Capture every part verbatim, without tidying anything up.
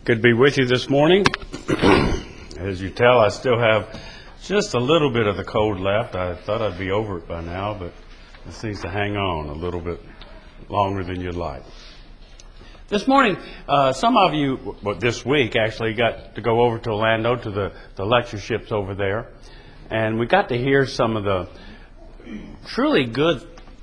Good to be with you this morning. As you tell, I still have just a little bit of the cold left. I thought I'd be over it by now, but it seems to hang on a little bit longer than you'd like. This morning, uh, some of you, well, this week actually, got to go over to Orlando to the, the lectureships over there. And we got to hear some of the truly good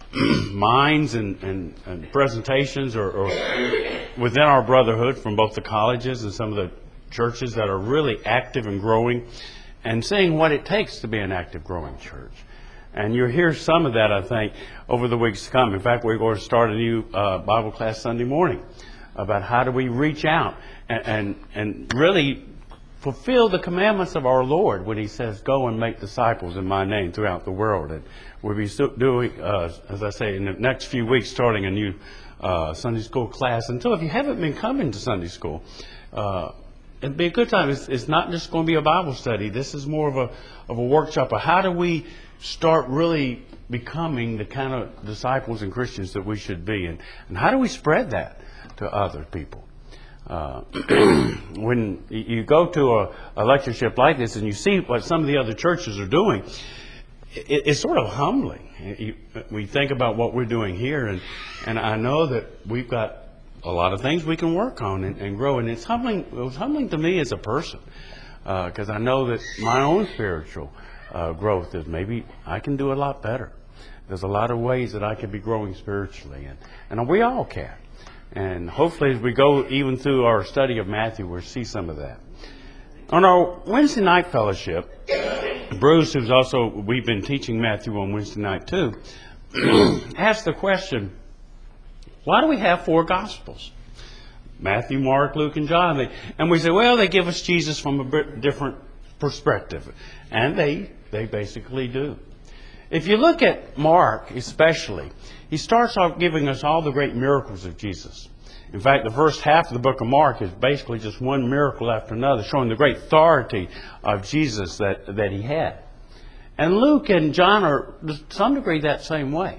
minds and, and, and presentations or, or within our brotherhood from both the colleges and some of the churches that are really active and growing, and seeing what it takes to be an active, growing church. And you'll hear some of that, I think, over the weeks to come. In fact, we're going to start a new uh, Bible class Sunday morning about how do we reach out and, and, and really fulfill the commandments of our Lord when He says, go and make disciples in my name throughout the world. And we'll be doing, uh, as I say, in the next few weeks, starting a new uh, Sunday school class. And so if you haven't been coming to Sunday school, uh, it'd be a good time. It's, it's not just going to be a Bible study. This is more of a of a workshop of how do we start really becoming the kind of disciples and Christians that we should be, and, and how do we spread that to other people? Uh, when you go to a, a lectureship like this and you see what some of the other churches are doing, it, it's sort of humbling. You, we think about what we're doing here, and, and I know that we've got a lot of things we can work on and, and grow. And it's humbling. It was humbling to me as a person, because uh, I know that my own spiritual uh, growth is maybe I can do a lot better. There's a lot of ways that I could be growing spiritually, and, and we all can. And hopefully as we go even through our study of Matthew, we'll see some of that. On our Wednesday night fellowship, Bruce, who's also, we've been teaching Matthew on Wednesday night too, asked the question, why do we have four Gospels? Matthew, Mark, Luke, and John. They, and we say, well, they give us Jesus from a bit different perspective. And they, they basically do. If you look at Mark especially, he starts off giving us all the great miracles of Jesus. In fact, the first half of the book of Mark is basically just one miracle after another, showing the great authority of Jesus that, that He had. And Luke and John are, to some degree, that same way.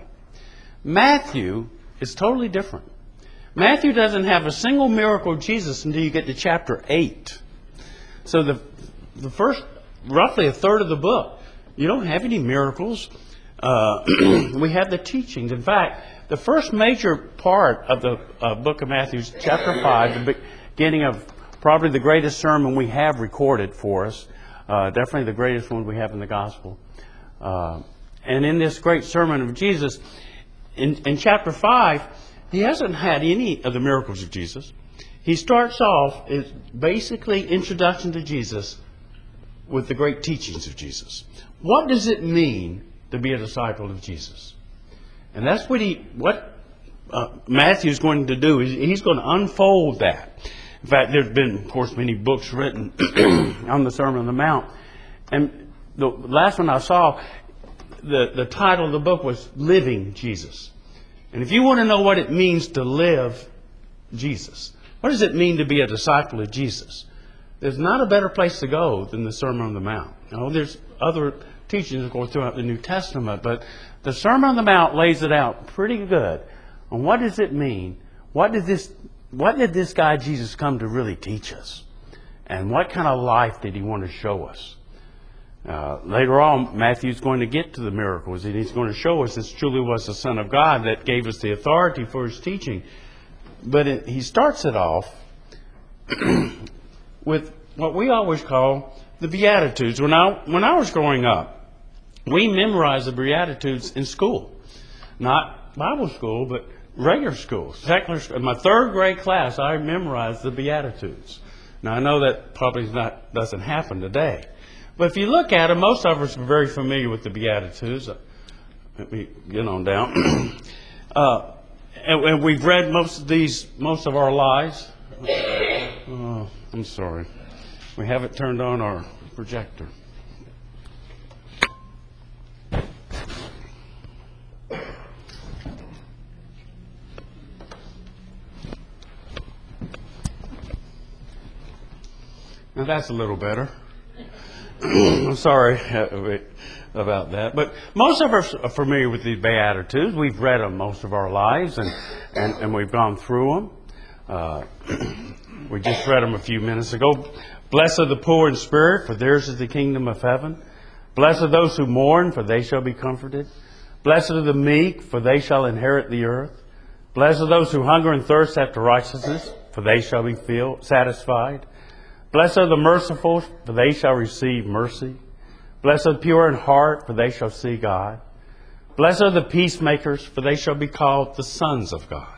Matthew is totally different. Matthew doesn't have a single miracle of Jesus until you get to chapter eight. So the, the first, roughly a third of the book, you don't have any miracles. Uh, we have the teachings. In fact, the first major part of the uh, book of Matthew is chapter five, the beginning of probably the greatest sermon we have recorded for us. Uh, definitely the greatest one we have in the gospel. Uh, and in this great sermon of Jesus, in, in chapter five, he hasn't had any of the miracles of Jesus. He starts off as basically introduction to Jesus with the great teachings of Jesus. What does it mean to be a disciple of Jesus? And that's what he, what uh, Matthew is going to do. Is he's going to unfold that. In fact, there's been, of course, many books written on the Sermon on the Mount. And the last one I saw, the, the title of the book was Living Jesus. And if you want to know what it means to live Jesus, what does it mean to be a disciple of Jesus? There's not a better place to go than the Sermon on the Mount. You know, there's other teachings, of course, throughout the New Testament, but the Sermon on the Mount lays it out pretty good on what does it mean, what did this, what did this guy Jesus come to really teach us, and what kind of life did He want to show us? Uh, later on, Matthew's going to get to the miracles, and he's going to show us this truly was the Son of God that gave us the authority for His teaching. But it, he starts it off with what we always call the Beatitudes. When I, when I was growing up, we memorized the Beatitudes in school. Not Bible school, but regular school. Secular school. In my third grade class, I memorized the Beatitudes. Now, I know that probably not, doesn't happen today. But if you look at them, most of us are very familiar with the Beatitudes. Let me get on down. uh, and, and we've read most of these most of our lives. Oh, I'm sorry. We haven't turned on our projector. Now that's a little better. I'm sorry about that. But most of us are familiar with these Beatitudes. We've read them most of our lives, and, and, and we've gone through them. Uh, We just read them a few minutes ago. Blessed are the poor in spirit, for theirs is the kingdom of heaven. Blessed are those who mourn, for they shall be comforted. Blessed are the meek, for they shall inherit the earth. Blessed are those who hunger and thirst after righteousness, for they shall be filled, satisfied. Blessed are the merciful, for they shall receive mercy. Blessed are the pure in heart, for they shall see God. Blessed are the peacemakers, for they shall be called the sons of God.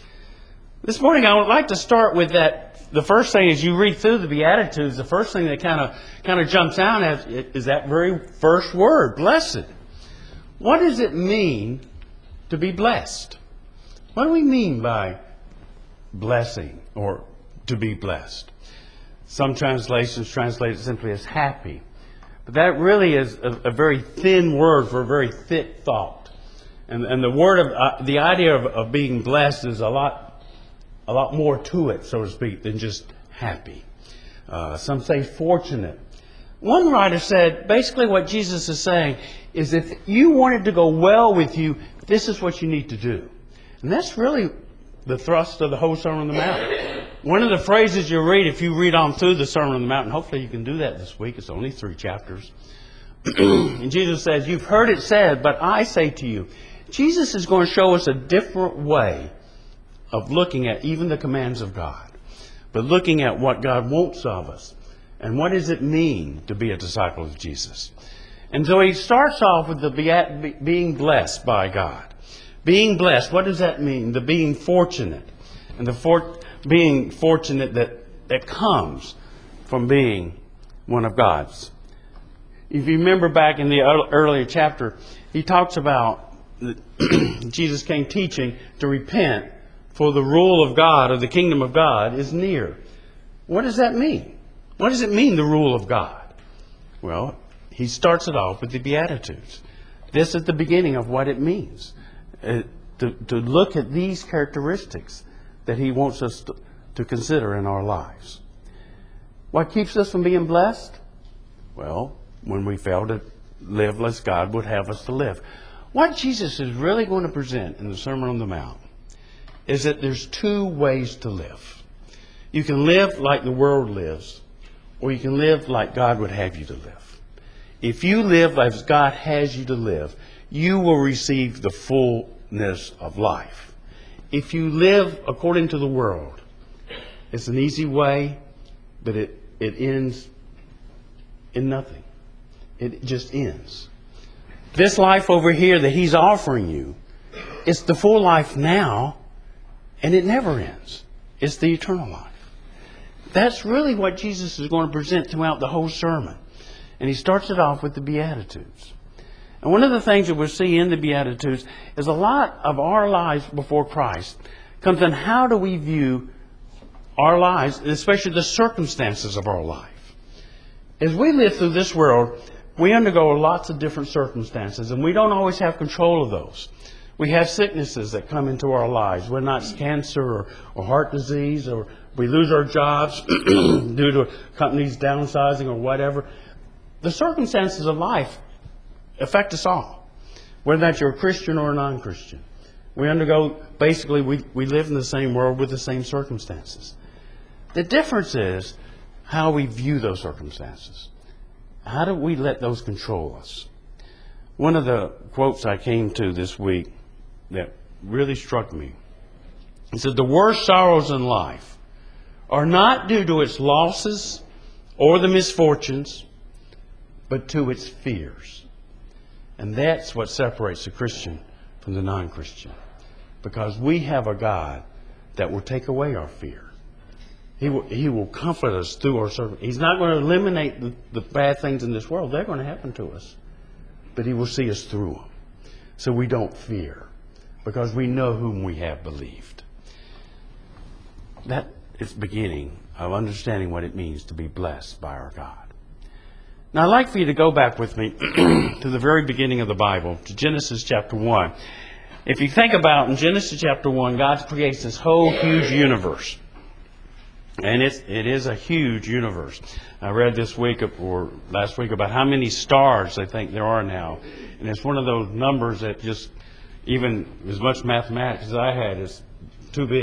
This morning I would like to start with that. The first thing as you read through the Beatitudes, the first thing that kind of kind of jumps out at is that very first word, blessed. What does it mean to be blessed? What do we mean by blessing or to be blessed? Some translations translate it simply as happy. But that really is a, a very thin word for a very thick thought. And, and the word of uh, the idea of, of being blessed is a lot a lot more to it, so to speak, than just happy. Uh, some say fortunate. One writer said basically what Jesus is saying is if you want it to go well with you, this is what you need to do. And that's really the thrust of the whole Sermon on the Mount. One of the phrases you read, if you read on through the Sermon on the Mount, and hopefully you can do that this week, it's only three chapters. And Jesus says, you've heard it said, but I say to you. Jesus is going to show us a different way of looking at even the commands of God, but looking at what God wants of us. And what does it mean to be a disciple of Jesus? And so he starts off with the be- being blessed by God. Being blessed, what does that mean? The being fortunate. And the for- being fortunate that, that comes from being one of God's. If you remember back in the earlier chapter, he talks about Jesus came teaching to repent, for the rule of God, or the kingdom of God, is near. What does that mean? What does it mean, the rule of God? Well, he starts it off with the Beatitudes. This is the beginning of what it means. Uh, to, to look at these characteristics that he wants us to, to consider in our lives. What keeps us from being blessed? Well, when we fail to live as God would have us to live. What Jesus is really going to present in the Sermon on the Mount is that there's two ways to live. You can live like the world lives, or you can live like God would have you to live. If you live as God has you to live, you will receive the fullness of life. If you live according to the world, it's an easy way, but it, it ends in nothing. It just ends. This life over here that He's offering you, it's the full life now, and it never ends. It's the eternal life. That's really what Jesus is going to present throughout the whole sermon. And he starts it off with the Beatitudes. And one of the things that we'll see in the Beatitudes is a lot of our lives before Christ comes in how do we view our lives, especially the circumstances of our life. As we live through this world, we undergo lots of different circumstances, and we don't always have control of those. We have sicknesses that come into our lives, whether or not it's cancer or, or heart disease, or we lose our jobs due to companies downsizing or whatever. The circumstances of life affect us all, whether that's you're a Christian or a non-Christian. We undergo, basically, we, we live in the same world with the same circumstances. The difference is how we view those circumstances. How do we let those control us? One of the quotes I came to this week that really struck me. It said, the worst sorrows in life are not due to its losses or the misfortunes, but to its fears. And that's what separates the Christian from the non-Christian. Because we have a God that will take away our fear. He will, he will comfort us through our service. He's not going to eliminate the, the bad things in this world. They're going to happen to us. But He will see us through them. So we don't fear. Because we know whom we have believed. That is the beginning of understanding what it means to be blessed by our God. Now I'd like for you to go back with me to the very beginning of the Bible, to Genesis chapter one. If you think about in Genesis chapter one, God creates this whole huge universe. And it's, it is a huge universe. I read this week or last week about how many stars they think there are now. And it's one of those numbers that just, even as much mathematics as I had, is too big.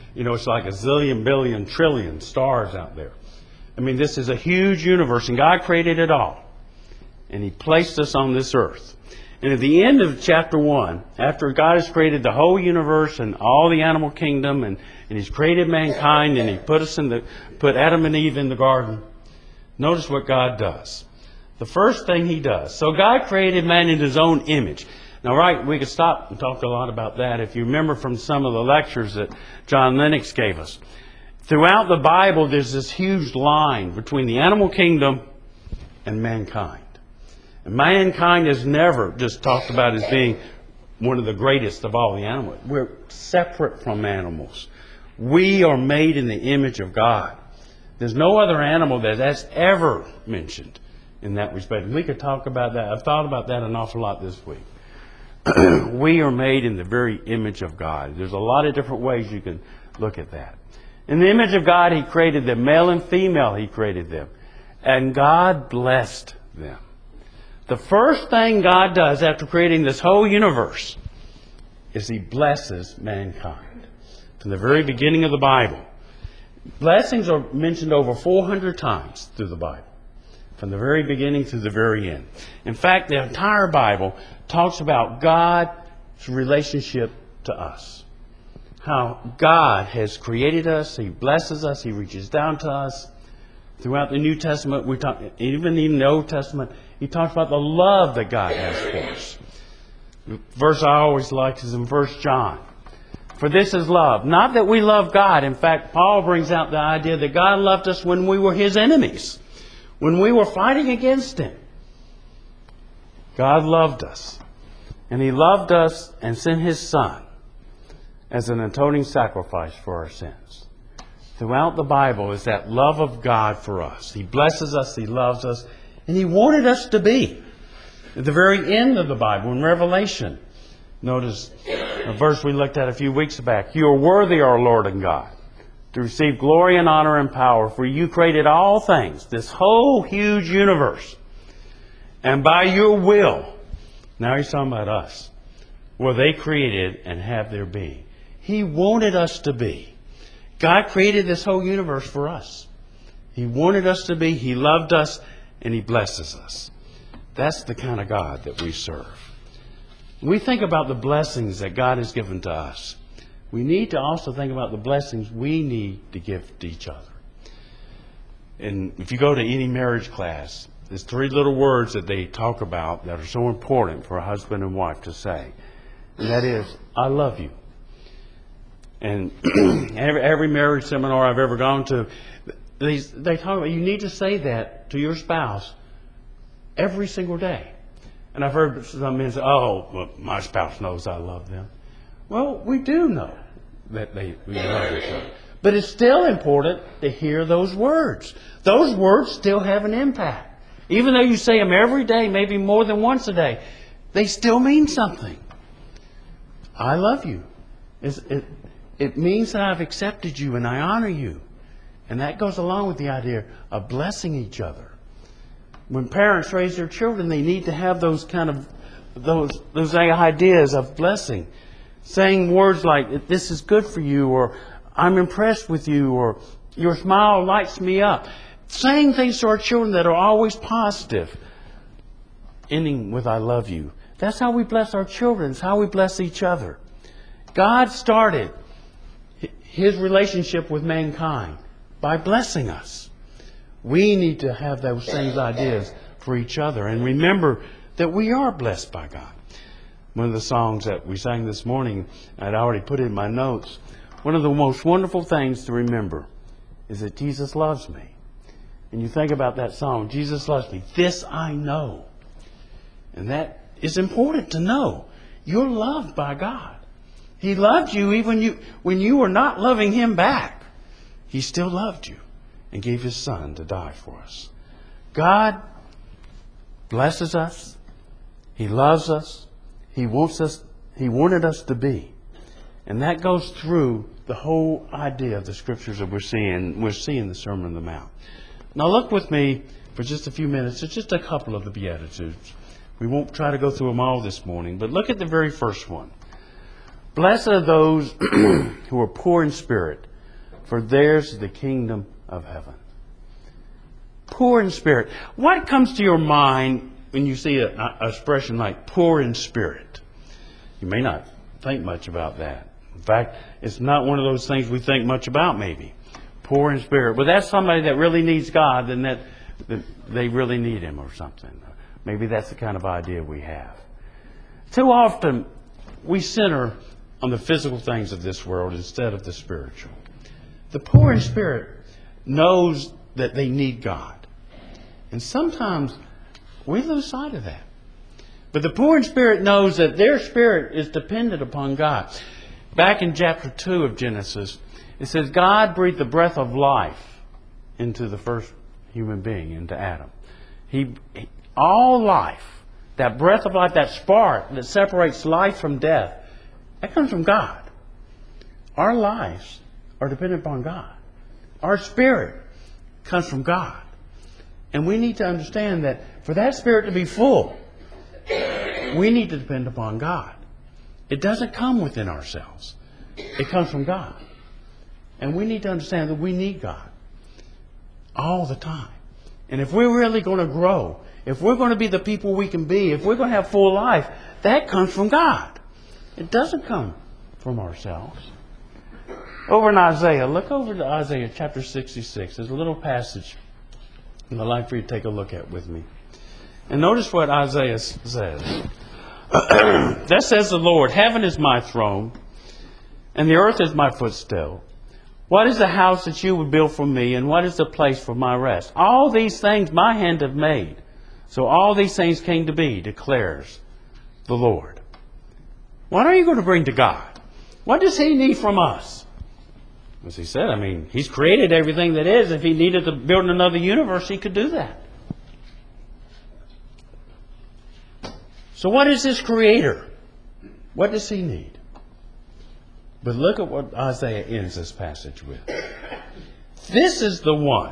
You know, it's like a zillion, billion, trillion stars out there. I mean, this is a huge universe, and God created it all. And He placed us on this earth. And at the end of chapter one, after God has created the whole universe and all the animal kingdom, and, and He's created mankind, and He put us in the put Adam and Eve in the garden, notice what God does. The first thing He does. So God created man in His own image. Now, right, we could stop and talk a lot about that. If you remember from some of the lectures that John Lennox gave us. Throughout the Bible, there's this huge line between the animal kingdom and mankind. And mankind is never just talked about as being one of the greatest of all the animals. We're separate from animals. We are made in the image of God. There's no other animal that that's ever mentioned in that respect. We could talk about that. I've thought about that an awful lot this week. We are made in the very image of God. There's a lot of different ways you can look at that. In the image of God, He created them. Male and female, He created them. And God blessed them. The first thing God does after creating this whole universe is He blesses mankind. From the very beginning of the Bible. Blessings are mentioned over four hundred times through the Bible. From the very beginning to the very end. In fact, the entire Bible talks about God's relationship to us. How God has created us, He blesses us, He reaches down to us. Throughout the New Testament, we talk, even in the Old Testament, He talks about the love that God has for us. The verse I always like is in First John. For this is love. Not that we love God. In fact, Paul brings out the idea that God loved us when we were His enemies. When we were fighting against Him. God loved us. And He loved us and sent His Son as an atoning sacrifice for our sins. Throughout the Bible is that love of God for us. He blesses us, He loves us, and He wanted us to be. At the very end of the Bible, in Revelation, notice a verse we looked at a few weeks back. You are worthy, our Lord and God, to receive glory and honor and power, for You created all things, this whole huge universe. And by Your will, now He's talking about us, were they created and have their being. He wanted us to be. God created this whole universe for us. He wanted us to be. He loved us, and He blesses us. That's the kind of God that we serve. When we think about the blessings that God has given to us, we need to also think about the blessings we need to give to each other. And if you go to any marriage class, there's three little words that they talk about that are so important for a husband and wife to say. And that is, I love you. And every, every marriage seminar I've ever gone to, they, they talk about you need to say that to your spouse every single day. And I've heard some men say, oh, well, my spouse knows I love them. Well, we do know that they we love each other. But it's still important to hear those words. Those words still have an impact. Even though you say them every day, maybe more than once a day, they still mean something. I love you. It's, it, it means that I've accepted you and I honor you. And that goes along with the idea of blessing each other. When parents raise their children, they need to have those kind of those those ideas of blessing. Saying words like, this is good for you, or I'm impressed with you, or your smile lights me up. Saying things to our children that are always positive. Ending with I love you. That's how we bless our children. It's how we bless each other. God started His relationship with mankind by blessing us. We need to have those same ideas for each other and remember that we are blessed by God. One of the songs that we sang this morning, I'd already put it in my notes. One of the most wonderful things to remember is that Jesus loves me. And you think about that song, Jesus loves me. This I know. And that is important to know. You're loved by God. He loved you even you, when you were not loving Him back. He still loved you and gave His Son to die for us. God blesses us. He loves us. He wants us. He wanted us to be. And that goes through the whole idea of the Scriptures that we're seeing. We're seeing the Sermon on the Mount. Now look with me for just a few minutes at just a couple of the Beatitudes. We won't try to go through them all this morning, but look at the very first one. Blessed are those who are poor in spirit, for theirs is the kingdom of heaven. Poor in spirit. What comes to your mind when you see an expression like poor in spirit? You may not think much about that. In fact, it's not one of those things we think much about, maybe. Poor in spirit. But that's somebody that really needs God, then that, that they really need Him or something. Maybe that's the kind of idea we have. Too often, we center on the physical things of this world instead of the spiritual. The poor in spirit knows that they need God. And sometimes we lose sight of that. But the poor in spirit knows that their spirit is dependent upon God. Back in chapter two of Genesis, it says God breathed the breath of life into the first human being, into Adam. He, he all life, that breath of life, that spark that separates life from death, that comes from God. Our lives are dependent upon God. Our spirit comes from God. And we need to understand that for that spirit to be full, we need to depend upon God. It doesn't come within ourselves. It comes from God. And we need to understand that we need God all the time. And if we're really going to grow, if we're going to be the people we can be, if we're going to have full life, that comes from God. It doesn't come from ourselves. Over in Isaiah, look over to Isaiah chapter sixty-six. There's a little passage I'd like for you to take a look at with me. And notice what Isaiah says. Thus says the Lord, heaven is my throne, and the earth is my footstool. What is the house that you would build for me, and what is the place for my rest? All these things my hand have made. So all these things came to be, declares the Lord. What are you going to bring to God? What does He need from us? As He said, I mean, He's created everything that is. If He needed to build another universe, He could do that. So what is this Creator? What does He need? But look at what Isaiah ends this passage with. This is the one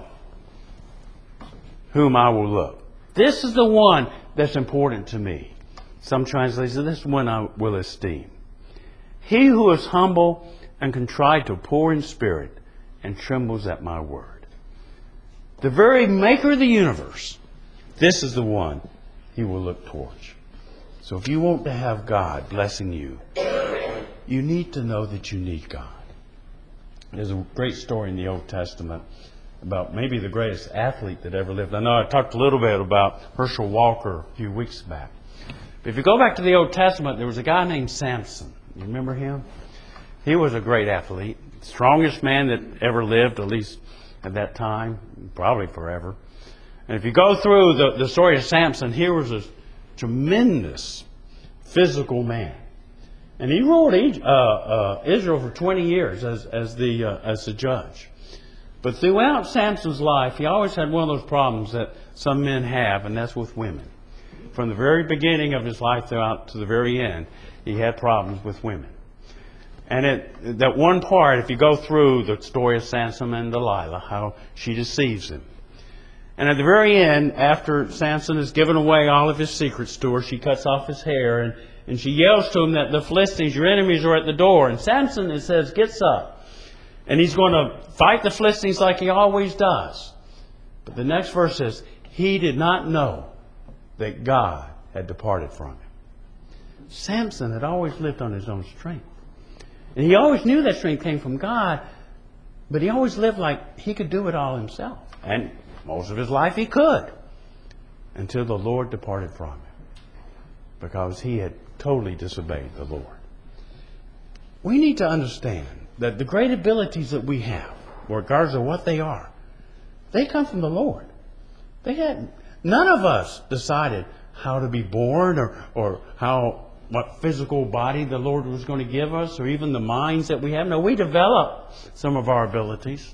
whom I will look. This is the one that's important to me. Some translations, this one I will esteem. He who is humble and contrite to poor in spirit and trembles at my word. The very maker of the universe, this is the one He will look towards. So if you want to have God blessing you, you need to know that you need God. There's a great story in the Old Testament about maybe the greatest athlete that ever lived. I know I talked a little bit about Herschel Walker a few weeks back. But if you go back to the Old Testament, there was a guy named Samson. You remember him? He was a great athlete. Strongest man that ever lived, at least at that time. Probably forever. And if you go through the, the story of Samson, here was a tremendous physical man. And he ruled uh, uh, Israel for twenty years as, as, the, uh, as the judge. But throughout Samson's life, he always had one of those problems that some men have, and that's with women. From the very beginning of his life throughout to the very end, he had problems with women. And it, that one part, if you go through the story of Samson and Delilah, how she deceives him. And at the very end, after Samson has given away all of his secrets to her, she cuts off his hair and, and she yells to him that the Philistines, your enemies, are at the door. And Samson, it says, gets up. And he's going to fight the Philistines like he always does. But the next verse says, he did not know that God had departed from him. Samson had always lived on his own strength. And he always knew that strength came from God, but he always lived like he could do it all himself. And most of his life he could, until the Lord departed from him, because he had totally disobeyed the Lord. We need to understand that the great abilities that we have, regardless of what they are, they come from the Lord. They had none of us decided how to be born or, or how what physical body the Lord was going to give us, or even the minds that we have. No, we develop some of our abilities.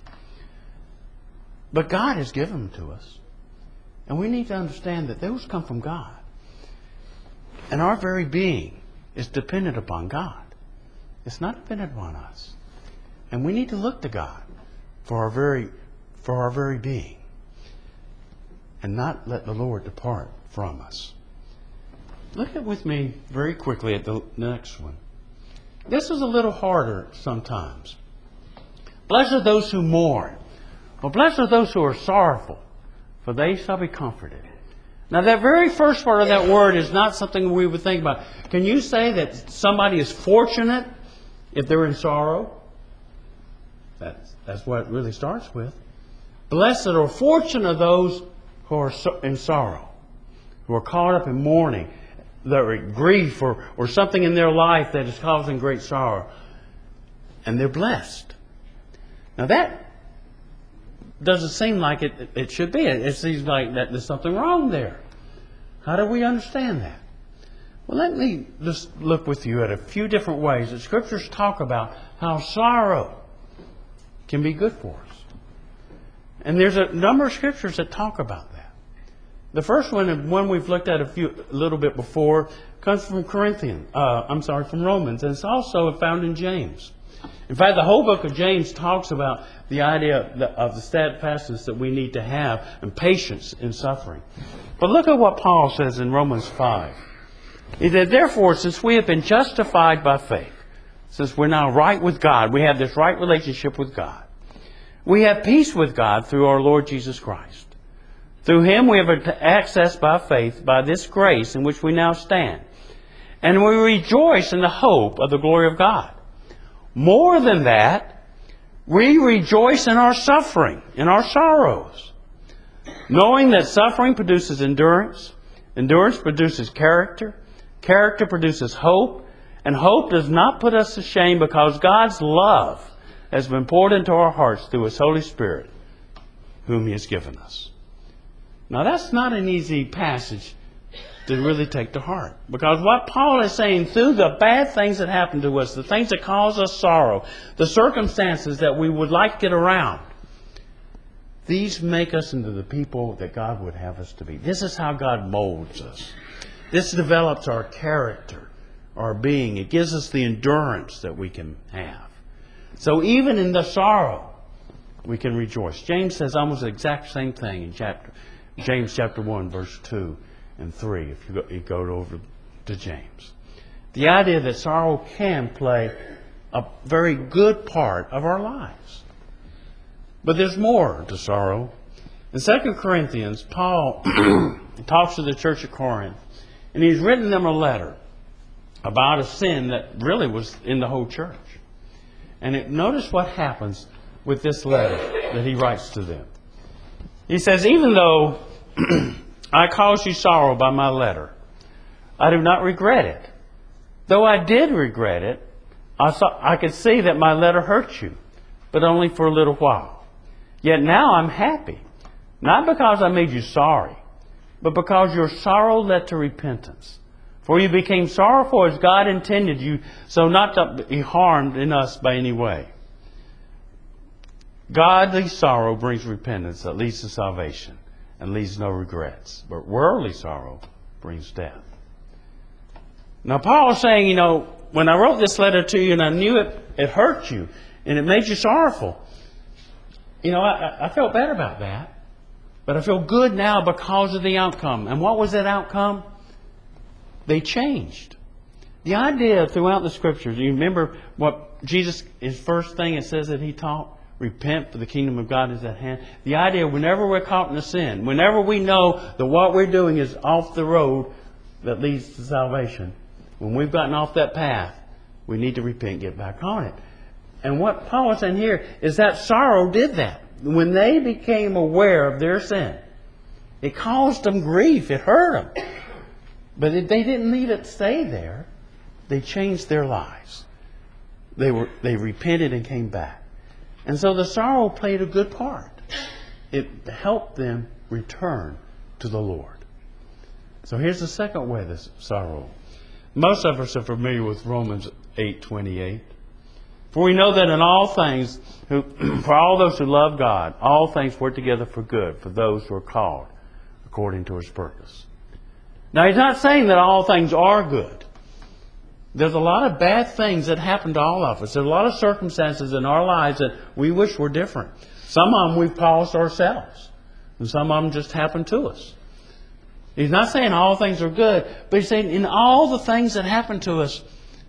But God has given them to us. And we need to understand that those come from God. And our very being is dependent upon God. It's not dependent upon us. And we need to look to God for our very, for our very being. And not let the Lord depart from us. Look at with me very quickly at the next one. this is a little harder sometimes. Blessed are those who mourn. Well, blessed are those who are sorrowful, for they shall be comforted. Now, that very first part of that word is not something we would think about. Can you say that somebody is fortunate if they're in sorrow? That's, that's what it really starts with. Blessed or fortunate are those who are in sorrow, who are caught up in mourning, that are in grief or, or something in their life that is causing great sorrow. And they're blessed. Now that doesn't seem like it, it should be. It seems like that there's something wrong there. How do we understand that? Well, let me just look with you at a few different ways that Scriptures talk about how sorrow can be good for us. And there's a number of Scriptures that talk about that. The first one, and one we've looked at a few a little bit before, comes from Corinthians. Uh, I'm sorry, from Romans, and it's also found in James. In fact, the whole book of James talks about the idea of the, of the steadfastness that we need to have and patience in suffering. But look at what Paul says in Romans five. He said, therefore, since we have been justified by faith, since we're now right with God, we have this right relationship with God, we have peace with God through our Lord Jesus Christ. Through Him we have access by faith, by this grace in which we now stand. And we rejoice in the hope of the glory of God. More than that, we rejoice in our suffering, in our sorrows, knowing that suffering produces endurance, endurance produces character, character produces hope, and hope does not put us to shame because God's love has been poured into our hearts through His Holy Spirit, whom He has given us. Now that's not an easy passage to really take to heart. Because what Paul is saying, through the bad things that happen to us, the things that cause us sorrow, the circumstances that we would like to get around, these make us into the people that God would have us to be. This is how God molds us. This develops our character, our being. It gives us the endurance that we can have. So even in the sorrow, we can rejoice. James says almost the exact same thing in chapter James chapter one, verse two and three, if you go, you go over to James. The idea that sorrow can play a very good part of our lives. But there's more to sorrow. In Second Corinthians, Paul talks to the church of Corinth, and he's written them a letter about a sin that really was in the whole church. And it, notice what happens with this letter that he writes to them. He says, even though I caused you sorrow by my letter, I do not regret it. Though I did regret it, I saw, I could see that my letter hurt you, but only for a little while. Yet now I'm happy, not because I made you sorry, but because your sorrow led to repentance. For you became sorrowful as God intended you, so not to be harmed in us by any way. Godly sorrow brings repentance that leads to salvation and leaves no regrets. But worldly sorrow brings death. Now Paul is saying, you know, when I wrote this letter to you and I knew it, it hurt you and it made you sorrowful, you know, I, I felt bad about that. But I feel good now because of the outcome. And what was that outcome? They changed. The idea throughout the Scriptures, you remember what Jesus, his first thing it says that He taught? Repent, for the kingdom of God is at hand. The idea, whenever we're caught in a sin, whenever we know that what we're doing is off the road that leads to salvation, when we've gotten off that path, we need to repent and get back on it. And what Paul is saying here is that sorrow did that. When they became aware of their sin, it caused them grief. It hurt them. But it, they didn't leave it stay there. They changed their lives. They were they repented and came back. And so the sorrow played a good part. It helped them return to the Lord. So here's the second way this sorrow. Most of us are familiar with Romans eight twenty-eight. For we know that in all things, who, for all those who love God, all things work together for good, for those who are called according to His purpose. Now, He's not saying that all things are good. There's a lot of bad things that happen to all of us. There's a lot of circumstances in our lives that we wish were different. Some of them we've caused ourselves. And some of them just happen to us. He's not saying all things are good, but He's saying in all the things that happen to us,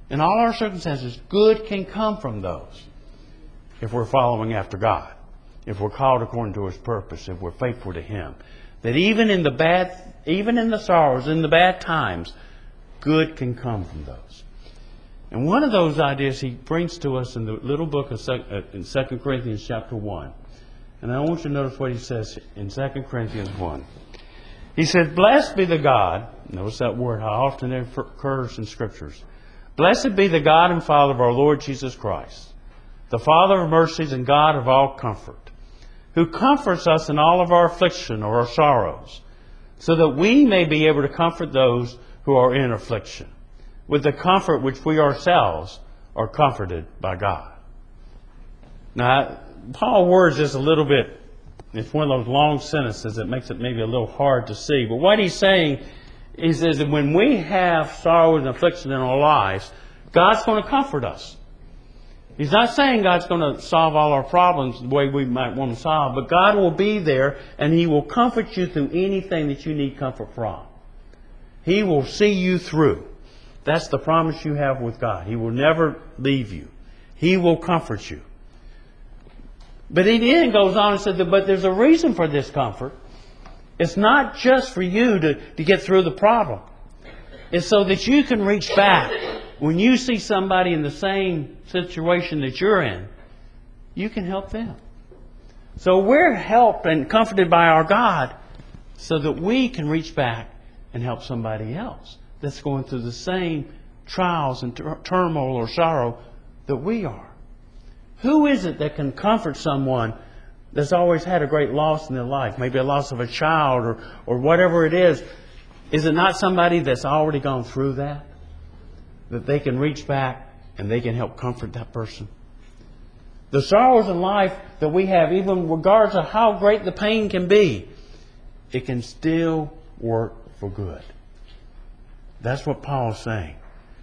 In all our circumstances, good can come from those if we're following after God, if we're called according to His purpose, if we're faithful to Him. That even in the bad, even in the sorrows, in the bad times, good can come from those. And one of those ideas he brings to us in the little book of in Second Corinthians chapter one. And I want you to notice what he says in Second Corinthians one. He said, "Blessed be the God," notice that word, how often it occurs in Scriptures. "Blessed be the God and Father of our Lord Jesus Christ, the Father of mercies and God of all comfort, who comforts us in all of our affliction or our sorrows, so that we may be able to comfort those who are in affliction, with the comfort which we ourselves are comforted by God." Now, Paul words this a little bit. It's one of those long sentences that makes it maybe a little hard to see. But what he's saying is, is that when we have sorrow and affliction in our lives, God's going to comfort us. He's not saying God's going to solve all our problems the way we might want to solve, but God will be there and He will comfort you through anything that you need comfort from. He will see you through. That's the promise you have with God. He will never leave you. He will comfort you. But he then goes on and said, that, but there's a reason for this comfort. It's not just for you to, to get through the problem. It's so that you can reach back. When you see somebody in the same situation that you're in, you can help them. So we're helped and comforted by our God so that we can reach back and help somebody else that's going through the same trials and tur- turmoil or sorrow that we are. Who is it that can comfort someone that's always had a great loss in their life? Maybe a loss of a child or, or whatever it is. Is it not somebody that's already gone through that? That they can reach back and they can help comfort that person? The sorrows in life that we have, even regardless of how great the pain can be, it can still work for good. That's what Paul's saying.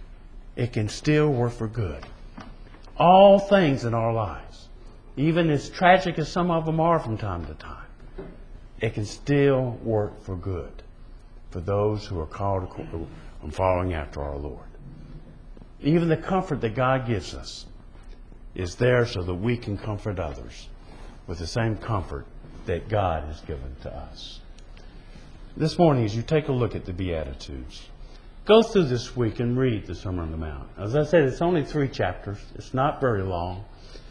It can still work for good. All things in our lives, even as tragic as some of them are from time to time, it can still work for good for those who are called on following after our Lord. Even the comfort that God gives us is there so that we can comfort others with the same comfort that God has given to us. This morning, as you take a look at the Beatitudes, go through this week and read the Sermon on the Mount. As I said, it's only three chapters. It's not very long.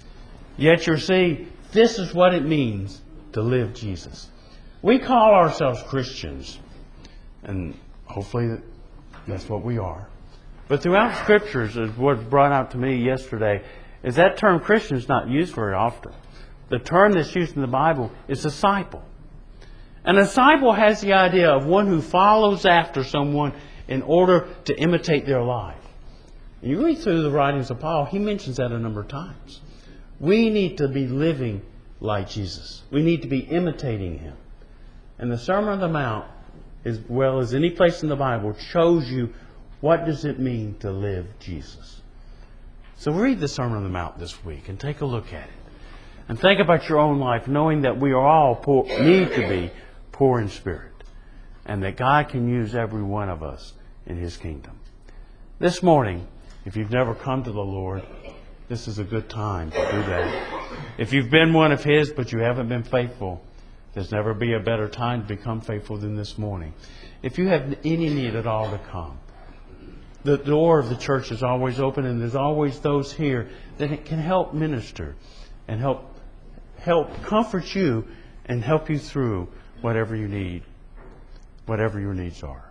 Yet you'll see this is what it means to live Jesus. We call ourselves Christians, and hopefully that's what we are. But throughout Scriptures, as was brought out to me yesterday, is that term Christian is not used very often. The term that's used in the Bible is disciple. And a disciple has the idea of one who follows after someone in order to imitate their life. And you read through the writings of Paul, he mentions that a number of times. We need to be living like Jesus. We need to be imitating Him. And the Sermon on the Mount, as well as any place in the Bible, shows you what does it mean to live Jesus. So read the Sermon on the Mount this week and take a look at it. And think about your own life, knowing that we are all poor, need to be poor in spirit. And that God can use every one of us in His kingdom. This morning, if you've never come to the Lord, this is a good time to do that. If you've been one of His but you haven't been faithful, there's never be a better time to become faithful than this morning. If you have any need at all to come, the door of the church is always open, and there's always those here that can help minister and help help comfort you and help you through whatever you need, whatever your needs are.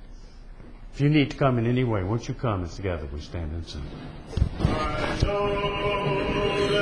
If you need to come in any way, once you come, it's together we stand and sing.